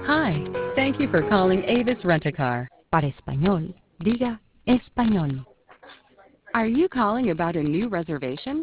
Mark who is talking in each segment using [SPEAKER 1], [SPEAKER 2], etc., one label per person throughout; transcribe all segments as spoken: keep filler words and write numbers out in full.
[SPEAKER 1] Hi, thank you for calling Avis Rent-A-Car. Para español, diga español. Are you calling about a new reservation?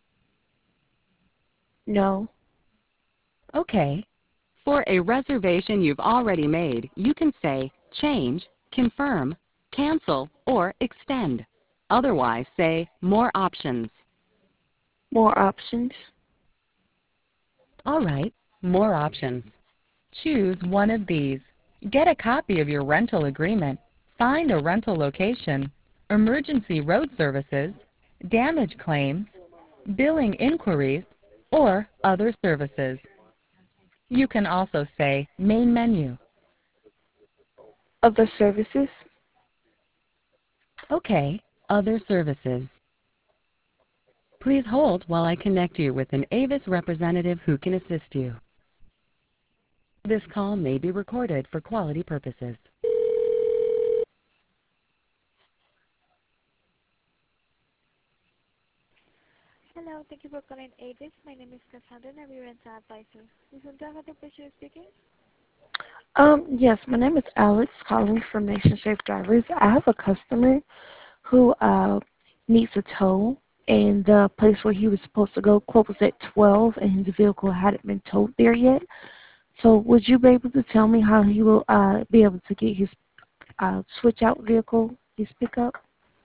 [SPEAKER 2] No.
[SPEAKER 1] Okay. For a reservation you've already made, you can say change, confirm, cancel, or extend. Otherwise, say more options.
[SPEAKER 2] More options.
[SPEAKER 1] All right, more options. Choose one of these. Get a copy of your rental agreement, find a rental location, emergency road services, damage claims, billing inquiries, or other services. You can also say main menu.
[SPEAKER 2] Other services.
[SPEAKER 1] Okay, other services. Please hold while I connect you with an Avis representative who can assist you. This call may be recorded for quality purposes.
[SPEAKER 3] Hello, thank you for calling Avis. My name is Cassandra, and I'm your rental advisor. Is there the pleasure speaking?
[SPEAKER 2] Um, yes, my name is Alex, calling from Nation Safe Drivers. I have a customer who uh, needs a tow, and the place where he was supposed to go, quote, was at twelve, and his vehicle hadn't been towed there yet. So would you be able to tell me how he will uh, be able to get his uh, switch-out vehicle, his pickup?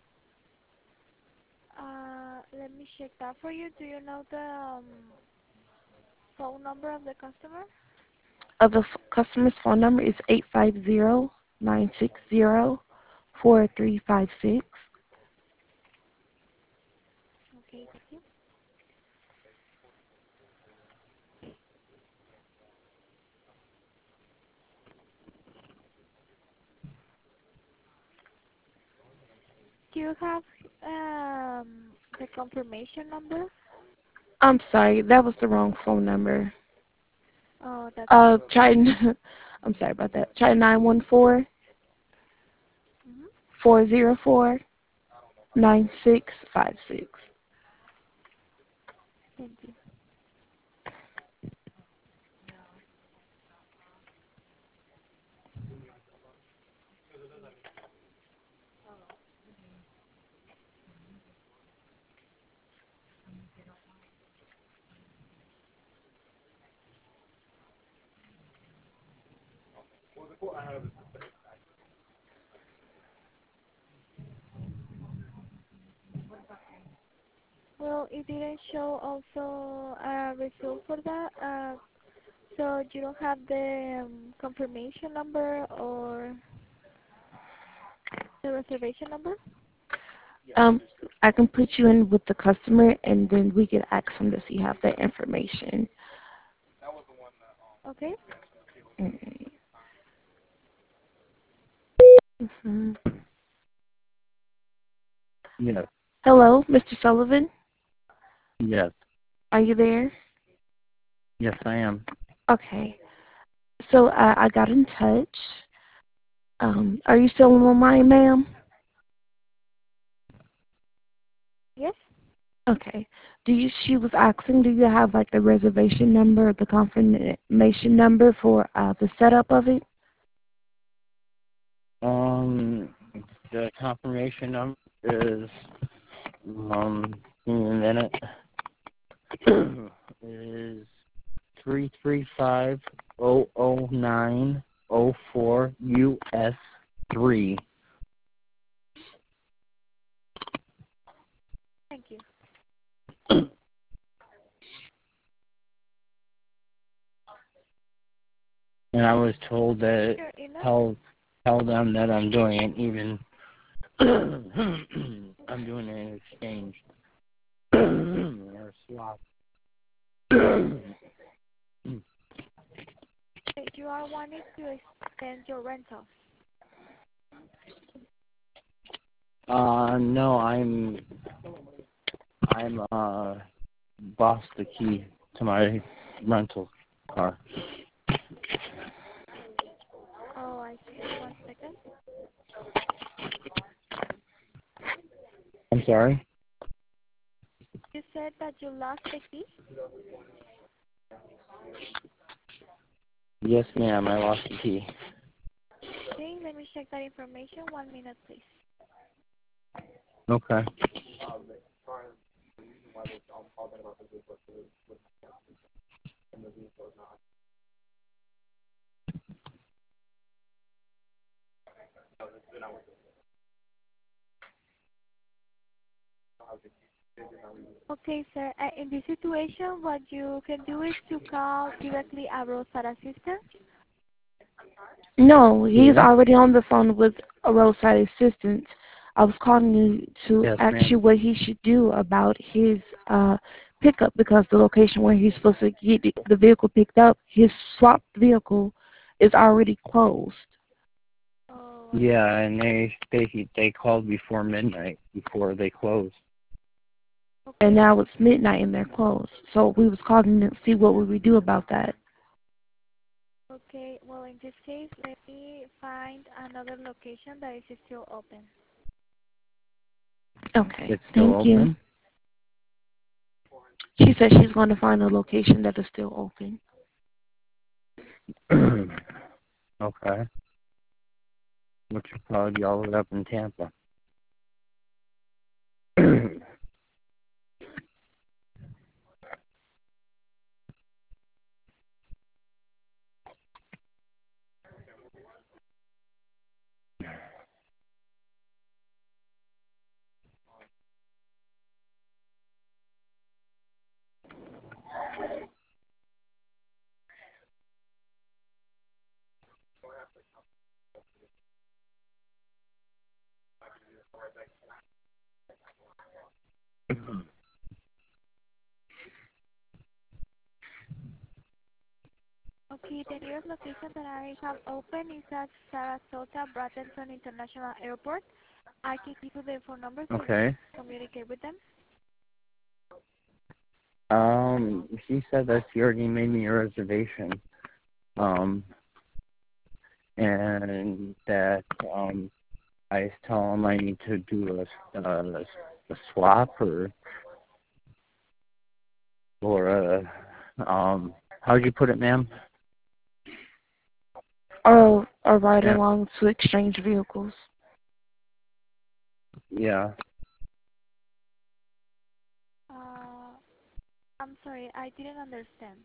[SPEAKER 3] Uh, let me check that for you. Do you know the um, phone number of the customer?
[SPEAKER 2] Uh, the f- customer's phone number is eight five zero, nine six zero, four three five six.
[SPEAKER 3] Okay, thank you. Do you have um, the confirmation number?
[SPEAKER 2] I'm sorry, that was the wrong phone number.
[SPEAKER 3] Oh, that's
[SPEAKER 2] Uh,
[SPEAKER 3] fine.
[SPEAKER 2] try, I'm sorry about that. Try nine one four,
[SPEAKER 3] Mm-hmm.
[SPEAKER 2] four zero four, nine six five six.
[SPEAKER 3] Thank you. Well, it didn't show also a result for that. Uh, so you don't have the um, confirmation number or the reservation number?
[SPEAKER 2] Um, I can put you in with the customer, and then we can ask him to see have that information.
[SPEAKER 3] Okay.
[SPEAKER 2] Mm, mhm.
[SPEAKER 4] Yes,
[SPEAKER 2] Hello, Mister Sullivan.
[SPEAKER 4] yes,
[SPEAKER 2] Are you there?
[SPEAKER 4] yes, I am.
[SPEAKER 2] Okay. So uh, I got in touch. Um, are you still on the line, ma'am?
[SPEAKER 3] Yes.
[SPEAKER 2] Okay. Do you? She was asking, do you have like the reservation number, the confirmation number for uh, the setup of it?
[SPEAKER 4] Um, the confirmation number is, um, give me a minute, is three three five zero zero nine zero four U S three.
[SPEAKER 3] Thank you.
[SPEAKER 4] And I was told that
[SPEAKER 3] Your email?
[SPEAKER 4] tell tell them that I'm doing an even I'm doing an exchange or a swap.
[SPEAKER 3] Okay, you are wanting to extend your rental.
[SPEAKER 4] uh no, I'm I'm uh lost the key to my rental car.
[SPEAKER 3] Oh, I see. One second.
[SPEAKER 4] I'm sorry?
[SPEAKER 3] You said that you lost the key?
[SPEAKER 4] Yes, ma'am. I lost the key.
[SPEAKER 3] Okay, let me check that information. One minute, please.
[SPEAKER 4] Okay.
[SPEAKER 3] Okay, sir. Uh, in this situation, what you can do is to call directly a roadside assistant.
[SPEAKER 2] No, he's
[SPEAKER 4] Yeah.
[SPEAKER 2] already on the phone with a roadside assistant. I was calling you to
[SPEAKER 4] Yes,
[SPEAKER 2] ask you
[SPEAKER 4] ma'am.
[SPEAKER 2] what he should do about his uh, pickup because the location where he's supposed to get the the vehicle picked up, his swapped vehicle, is already closed.
[SPEAKER 3] Oh, I
[SPEAKER 4] Yeah, and they they they called before midnight, before they closed.
[SPEAKER 2] And
[SPEAKER 3] okay.
[SPEAKER 2] now it's midnight and they're closed. So we was calling to see what would we do about that.
[SPEAKER 3] Okay, well, in this case, let me find another location that is still open.
[SPEAKER 2] Okay,
[SPEAKER 4] It's still
[SPEAKER 2] thank you.
[SPEAKER 4] open.
[SPEAKER 2] She said she's going to find a location that is still open.
[SPEAKER 4] Okay. Which will probably be all the way up in Tampa.
[SPEAKER 3] Okay, the nearest location that I have open is at Sarasota Bradenton International Airport. I can give you the phone number so you
[SPEAKER 4] Okay.
[SPEAKER 3] can communicate with them.
[SPEAKER 4] Um, she said that she already made me a reservation. Um, and that um, I tell them I need to do a, a, a swap or or a um. How'd you put it, ma'am?
[SPEAKER 2] Or, or ride
[SPEAKER 4] Yeah.
[SPEAKER 2] along to exchange vehicles.
[SPEAKER 4] Yeah.
[SPEAKER 3] Uh, I'm sorry, I didn't understand.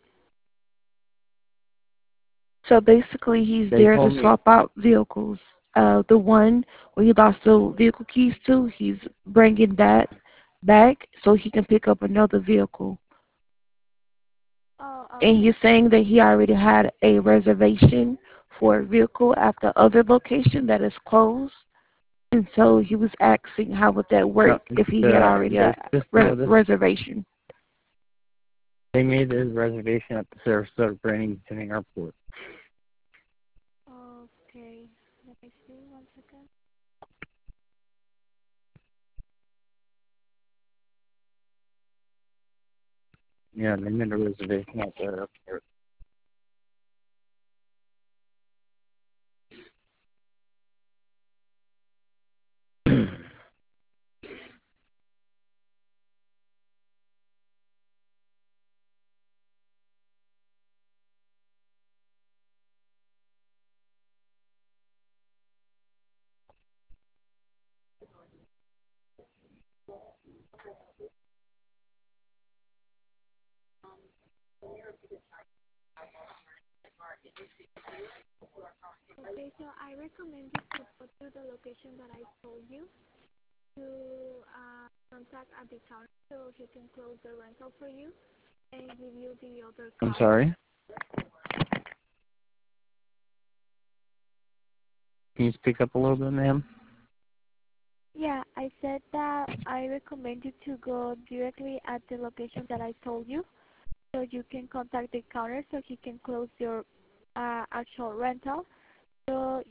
[SPEAKER 2] So basically he's
[SPEAKER 4] They
[SPEAKER 2] there to
[SPEAKER 4] told me.
[SPEAKER 2] swap out vehicles. Uh, the one where he lost the vehicle keys to, he's bringing that back so he can pick up another vehicle.
[SPEAKER 3] Oh,
[SPEAKER 2] And
[SPEAKER 3] okay.
[SPEAKER 2] he's saying that he already had a reservation for a vehicle at the other location that is closed. And so he was asking how would that
[SPEAKER 4] No,
[SPEAKER 2] work if he had
[SPEAKER 4] the
[SPEAKER 2] already
[SPEAKER 4] the
[SPEAKER 2] a re-
[SPEAKER 4] system of this.
[SPEAKER 2] reservation.
[SPEAKER 4] They made the reservation at the Sarasota Bradenton Airport.
[SPEAKER 3] Okay. Let me see one second.
[SPEAKER 4] Yeah, they made a reservation at the airport.
[SPEAKER 3] Okay, so I recommend you to go to the location that I told you to uh, contact at the counter so he can close the rental for you and give you the other
[SPEAKER 4] I'm
[SPEAKER 3] car.
[SPEAKER 4] sorry. Can you speak up a little bit, ma'am?
[SPEAKER 3] Yeah, I said that I recommend you to go directly at the location that I told you so you can contact the counter so he can close your uh, actual rental so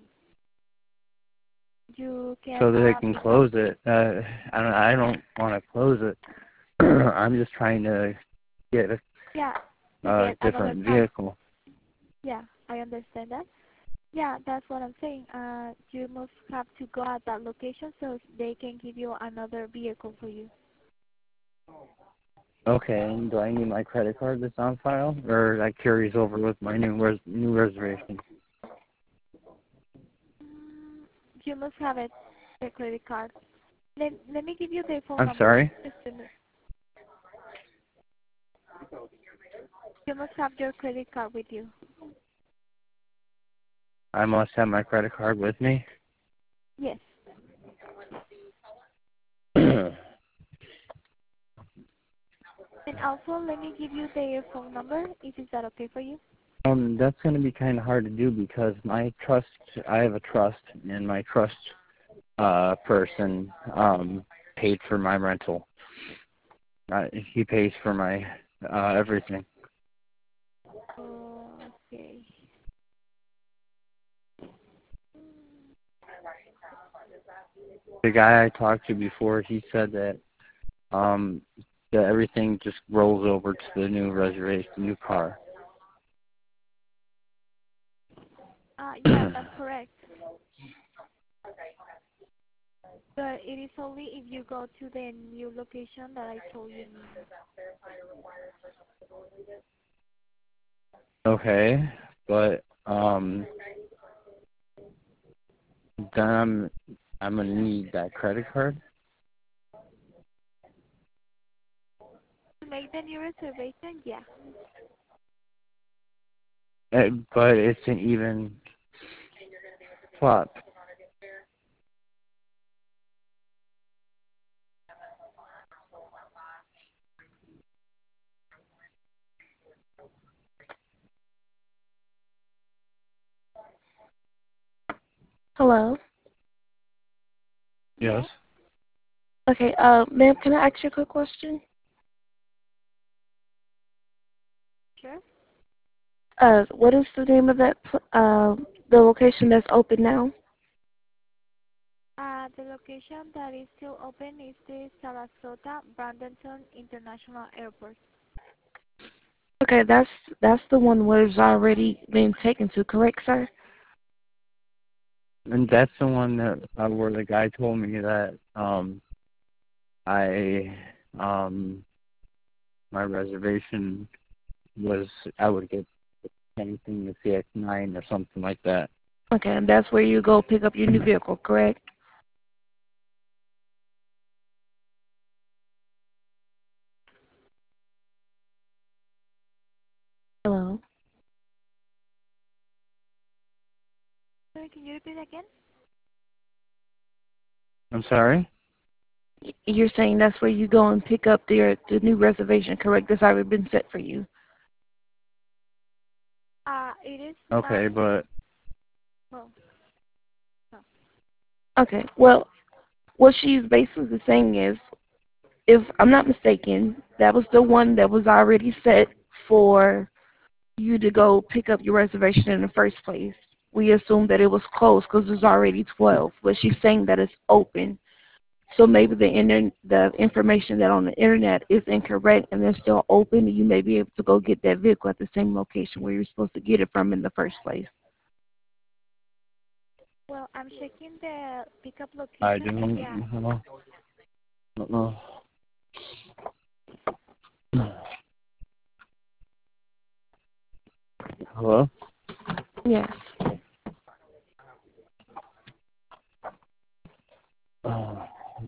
[SPEAKER 3] you can
[SPEAKER 4] So that they
[SPEAKER 3] uh,
[SPEAKER 4] can
[SPEAKER 3] pick up.
[SPEAKER 4] close it. Uh, I don't. I don't want to close it. I'm just trying to get a,
[SPEAKER 3] Yeah, to
[SPEAKER 4] a
[SPEAKER 3] get another
[SPEAKER 4] different
[SPEAKER 3] car.
[SPEAKER 4] vehicle.
[SPEAKER 3] Yeah, I understand that. Yeah, that's what I'm saying. Uh, you must have to go at that location so they can give you another vehicle for you.
[SPEAKER 4] Okay, and do I need my credit card that's on file, or that carries over with my new res- new reservation?
[SPEAKER 3] Mm, you must have it, the credit card. Let, let me give you the phone
[SPEAKER 4] I'm
[SPEAKER 3] number.
[SPEAKER 4] sorry?
[SPEAKER 3] Just a minute. You must have your credit card with you.
[SPEAKER 4] I must have my credit card with me.
[SPEAKER 3] Yes. And also, let me give you their phone number. Is is that okay for you?
[SPEAKER 4] um, that's going to be kind of hard to do because my trust, I have a trust, and my trust uh, person um, paid for my rental. Uh, he pays for my uh, everything.
[SPEAKER 3] Okay.
[SPEAKER 4] The guy I talked to before, he said that um, that everything just rolls over to the new reservation, new car.
[SPEAKER 3] Uh, yeah, that's correct. But it is only if you go to the new location that I told you.
[SPEAKER 4] Okay, but um, then I'm I'm gonna need that credit card.
[SPEAKER 3] To make the new reservation, yeah.
[SPEAKER 4] Uh, but it's an even swap.
[SPEAKER 2] Hello.
[SPEAKER 4] Yes.
[SPEAKER 3] Yes,
[SPEAKER 2] Okay, uh, ma'am, can I ask you a quick question?
[SPEAKER 3] sure.
[SPEAKER 2] Uh, what is the name of that, pl- uh, the location that's open now?
[SPEAKER 3] Uh, the location that is still open is the Sarasota Bradenton International Airport.
[SPEAKER 2] Okay, that's that's the one where it's already been taken to, correct, sir?
[SPEAKER 4] And that's the one that uh, where the guy told me that um I um my reservation was I would get anything the C X nine or something like that.
[SPEAKER 2] Okay, and that's where you go pick up your new vehicle, correct? Hello.
[SPEAKER 3] Sorry, can you repeat again?
[SPEAKER 4] I'm sorry.
[SPEAKER 2] Y- You're saying that's where you go and pick up the the new reservation, correct? That's already been set for you.
[SPEAKER 3] Uh, it is not.
[SPEAKER 4] Okay, but
[SPEAKER 3] Well, no.
[SPEAKER 2] Okay. Well, what she's basically saying is, if I'm not mistaken, that was the one that was already set for you to go pick up your reservation in the first place. We assumed that it was closed because it's already twelve, but she's saying that it's open. So maybe the inter- the information that on the internet is incorrect and they're still open, and you may be able to go get that vehicle at the same location where you're supposed to get it from in the first place.
[SPEAKER 3] Well, I'm checking the pickup
[SPEAKER 4] I
[SPEAKER 3] location, and yeah.
[SPEAKER 4] don't know. Uh-uh. Hello?
[SPEAKER 2] Yes.
[SPEAKER 4] Uh,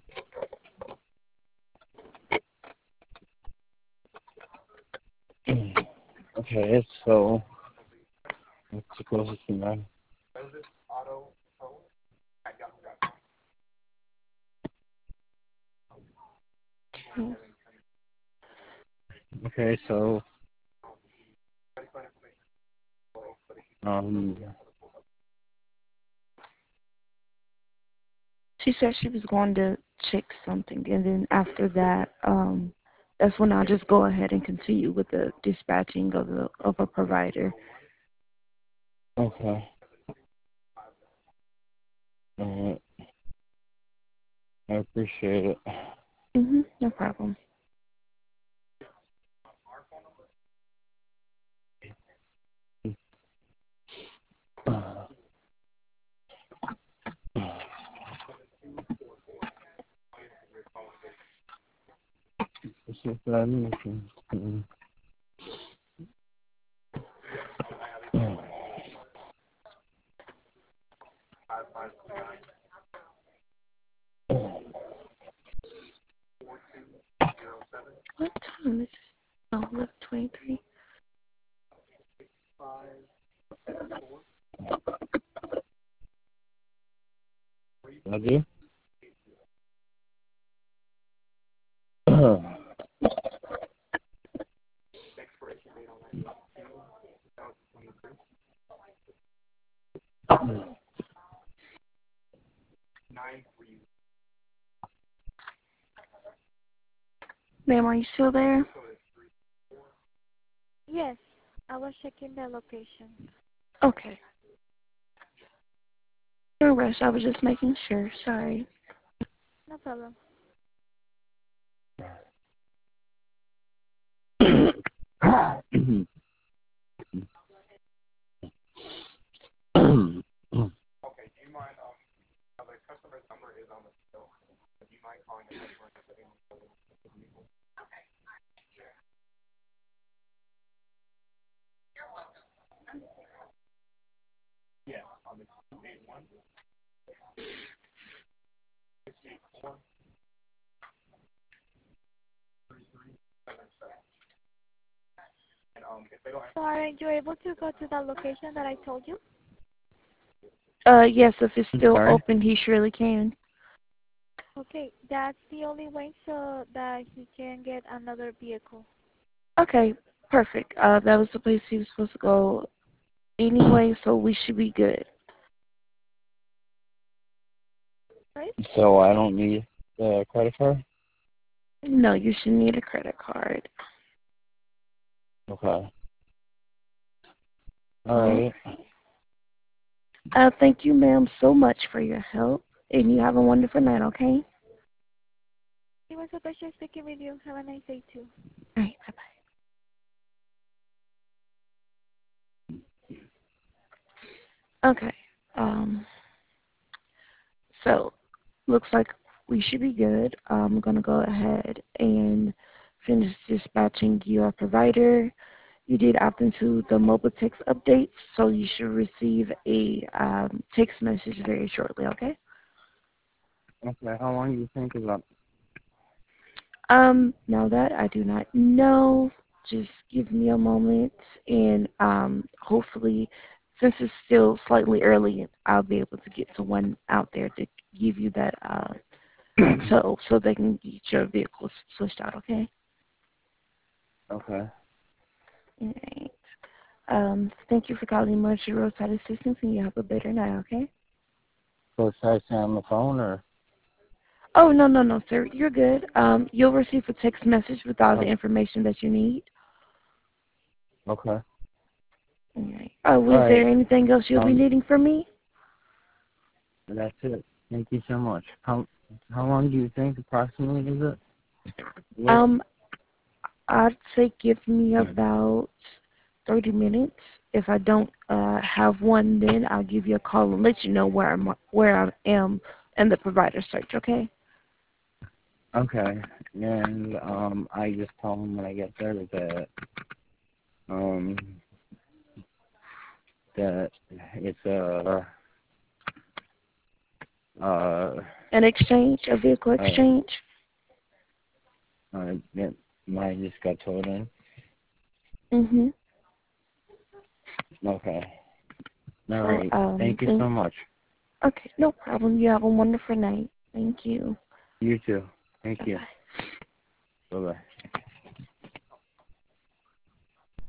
[SPEAKER 4] okay, so what's the closest to mine? Okay, so um
[SPEAKER 2] She said she was going to check something, and then after that, um, that's when I'll just go ahead and continue with the dispatching of the of a provider.
[SPEAKER 4] okay. Uh, I appreciate it.
[SPEAKER 2] Mhm. No problem.
[SPEAKER 4] This is
[SPEAKER 2] What time is it? Oh, eleven twenty-three.
[SPEAKER 4] I do.
[SPEAKER 2] Ma'am, are you still there?
[SPEAKER 3] Yes, I was checking the location.
[SPEAKER 2] Okay. No rush. I was just making sure. Sorry.
[SPEAKER 3] No problem. So are you able to go to the location that I told you?
[SPEAKER 2] Uh, yes, if it's
[SPEAKER 4] I'm
[SPEAKER 2] still
[SPEAKER 4] sorry?
[SPEAKER 2] open, he surely can.
[SPEAKER 3] Okay, that's the only way so that he can get another vehicle.
[SPEAKER 2] Okay, perfect. Uh, that was the place he was supposed to go anyway, so we should be good.
[SPEAKER 3] Right?
[SPEAKER 4] So I don't need the credit card?
[SPEAKER 2] No, you should need a credit card.
[SPEAKER 4] Okay.
[SPEAKER 2] Oh.
[SPEAKER 4] Alright.
[SPEAKER 2] Uh, thank you, ma'am, so much for your help, and you have a wonderful night, okay?
[SPEAKER 3] It was a pleasure speaking with you. Have a nice day too.
[SPEAKER 2] All right, bye-bye. Okay, um, so, looks like we should be good. I'm going to go ahead and finish dispatching your provider. You did opt into the mobile text update, so you should receive a um, text message very shortly, okay?
[SPEAKER 4] Okay, how long do you think is up?
[SPEAKER 2] Um, now that I do not know, just give me a moment, and um, hopefully, since it's still slightly early, I'll be able to get someone out there to give you that uh, so so they can get your vehicle switched out, okay?
[SPEAKER 4] Okay.
[SPEAKER 2] All right. Um, thank you for calling Emergency Roadside Assistance, and you have a better night, okay?
[SPEAKER 4] So should I say on the phone or?
[SPEAKER 2] Oh, no, no, no, sir. You're good. Um, you'll receive a text message with all the
[SPEAKER 4] Oh,
[SPEAKER 2] information that you need.
[SPEAKER 4] okay.
[SPEAKER 2] All right. Uh, was there
[SPEAKER 4] Alright.
[SPEAKER 2] anything else you'll be
[SPEAKER 4] Um,
[SPEAKER 2] needing from me?
[SPEAKER 4] that's it. Thank you so much. How how long do you think approximately is it? Wait.
[SPEAKER 2] Um, I'd say give me about thirty minutes. If I don't uh, have one, then I'll give you a call and let you know where I'm where I am in the provider search. Okay?
[SPEAKER 4] Okay. And um I just tell them when I get there that um that it's a uh
[SPEAKER 2] An exchange, a vehicle
[SPEAKER 4] uh
[SPEAKER 2] exchange.
[SPEAKER 4] uh that mine just got towed in.
[SPEAKER 2] Mhm.
[SPEAKER 4] Okay. All
[SPEAKER 2] So
[SPEAKER 4] right.
[SPEAKER 2] um,
[SPEAKER 4] Thank you
[SPEAKER 2] thank,
[SPEAKER 4] so much.
[SPEAKER 2] okay, no problem. You have a wonderful night. Thank you.
[SPEAKER 4] You too. Thank
[SPEAKER 2] Bye
[SPEAKER 4] you.
[SPEAKER 2] bye.
[SPEAKER 4] Bye bye.